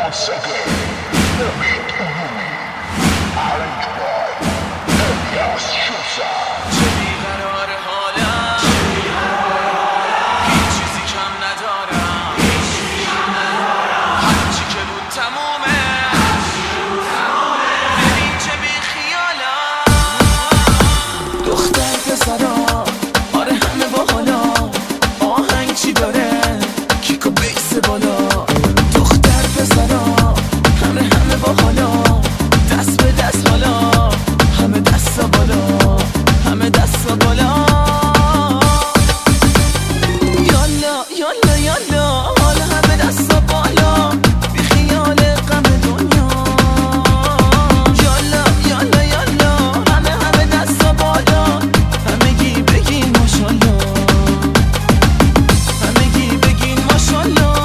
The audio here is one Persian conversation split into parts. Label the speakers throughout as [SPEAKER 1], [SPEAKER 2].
[SPEAKER 1] Once again, David Ulumi, arranged by Elias Shusa.
[SPEAKER 2] چه بیقرار حالم، هیچ چیزی کم ندارم، هرچی که بود تمومه، ببین چه بی خیالم. دختر پسرا آره همه با حالا، آهنگ چی داره کیک و بیس بالا. دختر پسرا همه با حالا، دست به دست حالا، همه دست بالا، همه دست بالا. یالا یالا یالا حالا همه دست بالا، بی خیال غم دنیا. یالا یالا یالا همه دست بالا، همگی بگین ماشالله، همگی بگین ماشالله.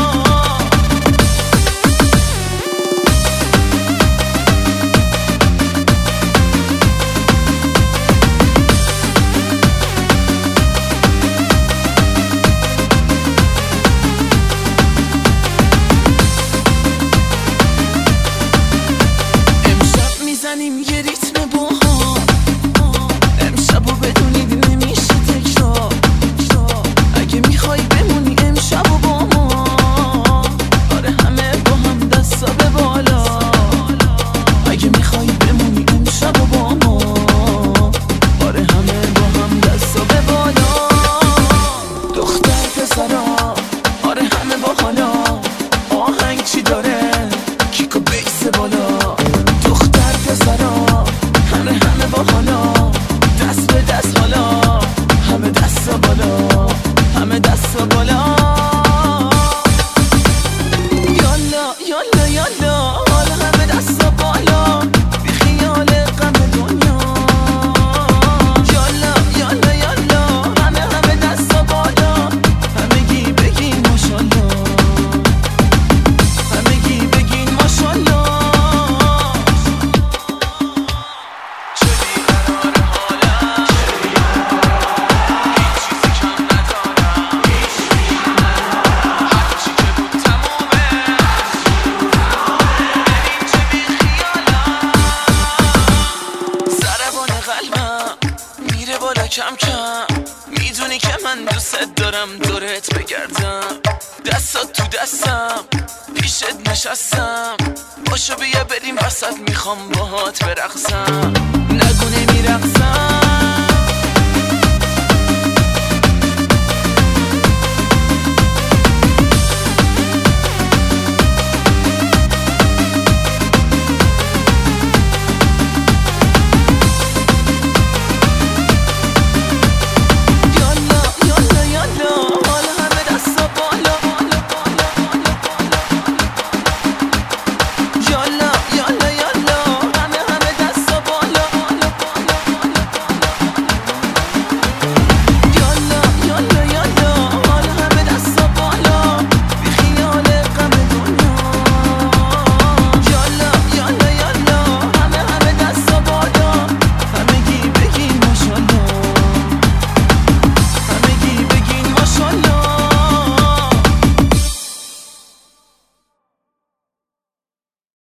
[SPEAKER 2] امشب میزنیم یه ریتم باحال، امشبو بدونید نمیشه تکرار. اگه میخوای بمونی امشبو با ما، آره همه با هم دستا به بالا. اگه میخوای بمونی امشبو با ما، آره همه با هم دستا به بالا. دختر پسرا آره همه با حالا، آهنگ چی داره کیک و بیس بالا. دختر پسرا همه با حالا، دست به دست حالا، همه دست بالا، همه دست بالا. یالا یالا یالا حالا همه دست بالا، بی خیال غم دنیا. یالا یالا یالا همه دست بالا، همگی بگین ماشالله، همگی بگین ماشالله. چه بیقرار حالم، هیچ چیزی کم ندارم، هرچی که بود تمومه، ببین چه بی خیالم. ضربان قلبم میره بالا کم کم، میدونی که من دوست دارم دورت بگردم. دستات تو دستم پیشت نشستم، باشو بیا بریم وسط، میخوام باهات برقصم. نگو نمیرقصم